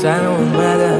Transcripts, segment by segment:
تنها اومدم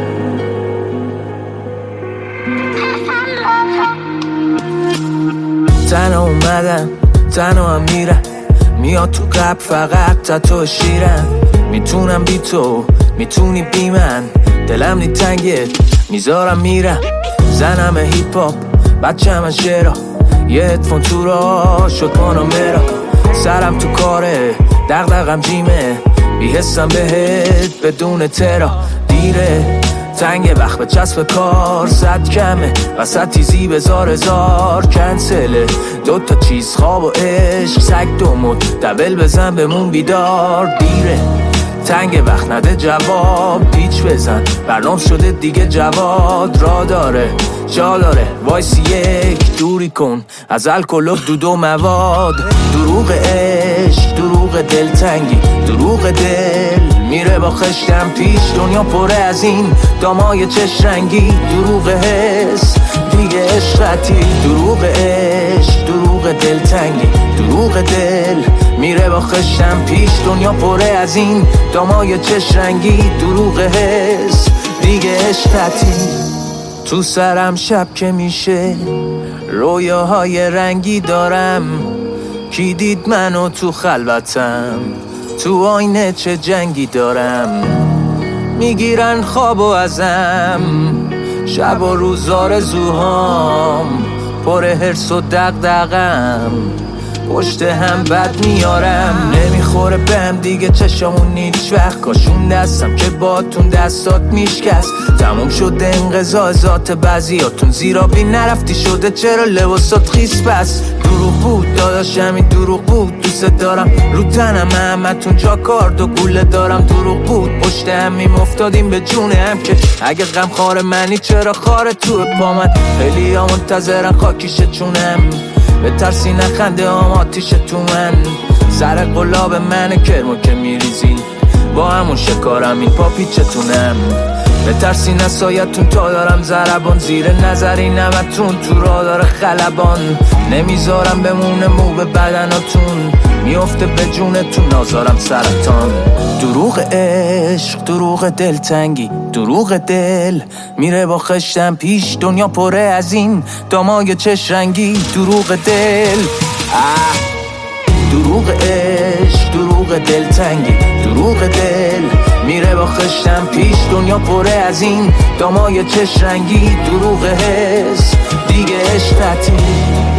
تنها اومدم تنها هم میرم میاد تو قلب فقط تو شیرم میتونم بی تو میتونی بی من دلم نی تنگه میذارم میرم زنم هیپ هاپ بچه من شعرا یه هدفون تو را شد پانامرا سرم تو کاره دغدغم جیمه بیحسم بهت بدون ترا دیره تنگ وقت به چسب کار صد کمه وسط تیزی بزار هزار کنسله دوتا چیز خواب و عشق سگ دومون دبل بزن بمون بیدار دیره تنگ وقت نده جواب پیچ بزن برنامه شده دیگه جواد را داره جا داره وایسی یک دوری کن از الکل و دود و مواد دروغ عشق دروغ دلتنگی دروغ دل میره با خشتم پیش دنیا پره از این دامای چش رنگی دروغ حس دیگه عشقتی دروغ عشق دروغ دلتنگی دروغ دل میره با خشتم پیش دنیا پره از این دامای چش رنگی دروغ حس دیگه عشقتی تو سرم شب که میشه رویاهای رنگی دارم کی دید منو تو خلوتم تو آینه چه جنگی دارم میگیرن خوابو ازم شب و روز آرزوهام پر حرص و دغدغم پشت هم بد میارم نمیخوره بهم دیگه چشمون هیچ وقت کاشون دستم که باتون دستات میشکست تموم شده انقضا ذات بعضیاتون زیرا بی نرفتی شده چرا لباسات خیس بس دروغ بود داداشم این دروغ بود دوست دارم رو تنم همتون جا کارد و گوله دارم دروغ بود پشت همیم افتادیم به جون هم که اگه غم خار منی چرا خار تو پا من خیلی ها منتظرن خاکیشه چونم به ترسی نخنده هم آتیش تو من سر قلاب من کرمو که میریزین با همون شکارم این پا پیچتونم به ترسی نسایتون تا دارم ضربان زیر نظری نمتون تو را داره خلبان نمیذارم بمونه مو به بدناتون میفته به جونتون نازارم سرطان دروغ عشق دروغ دلتنگی دروغ دل میره با خشتم پیش دنیا پره از این دامای چش رنگی دروغ دل دروغ عشق دروغ دلتنگی دروغ دل میره با خشتم پیش دنیا پره از این دامای چش رنگی دروغ حس دیگه عشقتی